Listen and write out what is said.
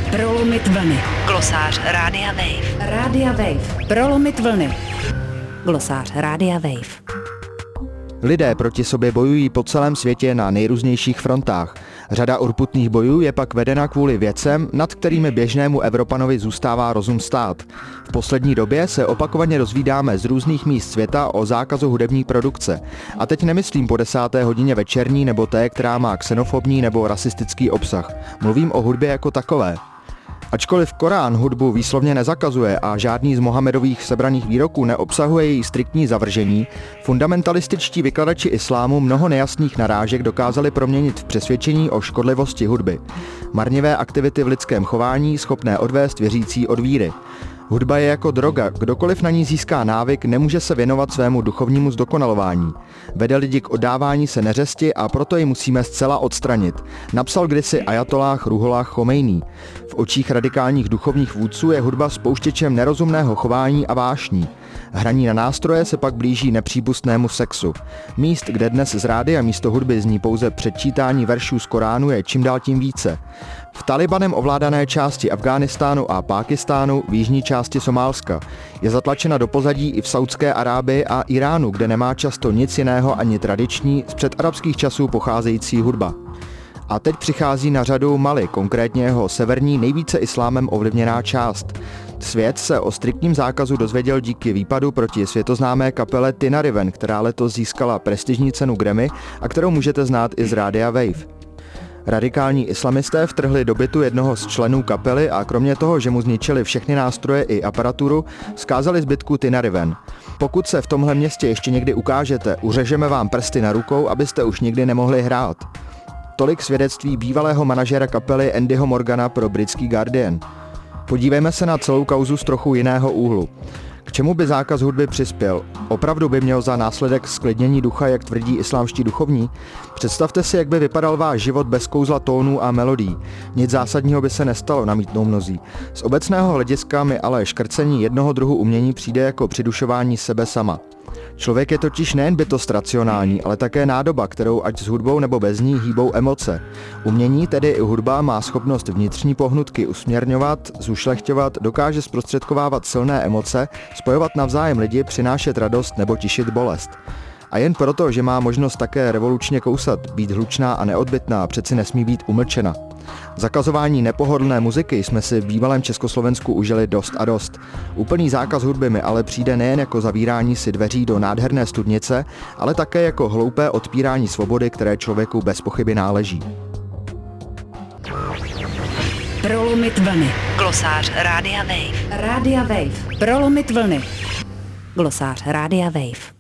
Prolomit vlny. Glosář Rádia Wave. Rádia Wave. Prolomit vlny. Glosář Rádia Wave. Lidé proti sobě bojují po celém světě na nejrůznějších frontách. Řada urputných bojů je pak vedena kvůli věcem, nad kterými běžnému Evropanovi zůstává rozum stát. V poslední době se opakovaně dozvídáme z různých míst světa o zákazu hudební produkce. A teď nemyslím po 10. hodině večerní nebo té, která má xenofobní nebo rasistický obsah. Mluvím o hudbě jako takové. Ačkoliv Korán hudbu výslovně nezakazuje a žádný z Mohamedových sebraných výroků neobsahuje její striktní zavržení, fundamentalističtí vykladači islámu mnoho nejasných narážek dokázali proměnit v přesvědčení o škodlivosti hudby. Marnivé aktivity v lidském chování schopné odvést věřící od víry. Hudba je jako droga, kdokoliv na ní získá návyk, nemůže se věnovat svému duchovnímu zdokonalování. Vede lidi k oddávání se neřesti a proto ji musíme zcela odstranit, napsal kdysi ajatolláh Ruhollah Chomejní. V očích radikálních duchovních vůdců je hudba spouštěčem nerozumného chování a vášní. Hraní na nástroje se pak blíží nepřípustnému sexu. Míst, kde dnes z rádia místo hudby zní pouze předčítání veršů z Koránu, je čím dál tím více. V Talibanem ovládané části Afghánistánu a Pákistánu, v jižní části Somálska, je zatlačena do pozadí i v Saudské Arábii a Iránu, kde nemá často nic jiného ani tradiční z předarabských časů pocházející hudba. A teď přichází na řadu Mali, konkrétně jeho severní, nejvíce islámem ovlivněná část. Svět se o striktním zákazu dozvěděl díky výpadu proti světoznámé kapele Tinariwen, která letos získala prestižní cenu Grammy a kterou můžete znát i z Rádia Wave. Radikální islamisté vtrhli do bytu jednoho z členů kapely a kromě toho, že mu zničili všechny nástroje i aparaturu, vzkázali zbytku Tinariwen. Pokud se v tomhle městě ještě někdy ukážete, uřežeme vám prsty na rukou, abyste už nikdy nemohli hrát. Tolik svědectví bývalého manažera kapely Andyho Morgana pro britský Guardian. Podívejme se na celou kauzu z trochu jiného úhlu. K čemu by zákaz hudby přispěl? Opravdu by měl za následek sklidnění ducha, jak tvrdí islámští duchovní? Představte si, jak by vypadal váš život bez kouzla tónů a melodií. Nic zásadního by se nestalo, namítnou mnozí. Z obecného hlediska mi ale škrcení jednoho druhu umění přijde jako přidušování sebe sama. Člověk je totiž nejen bytost racionální, ale také nádoba, kterou ať s hudbou nebo bez ní hýbou emoce. Umění, tedy i hudba, má schopnost vnitřní pohnutky usměrňovat, zušlechťovat, dokáže zprostředkovávat silné emoce, spojovat navzájem lidi, přinášet radost nebo tišit bolest. A jen proto, že má možnost také revolučně kousat, být hlučná a neodbytná, přeci nesmí být umlčena. Zakazování nepohodlné muziky jsme si v bývalém Československu užili dost a dost. Úplný zákaz hudby mi ale přijde nejen jako zavírání si dveří do nádherné studnice, ale také jako hloupé odpírání svobody, které člověku bez pochyby náleží. Prolomit vlny. Glosář Rádia Wave. Rádia Wave. Prolomit vlny. Glosář Rádia Wave.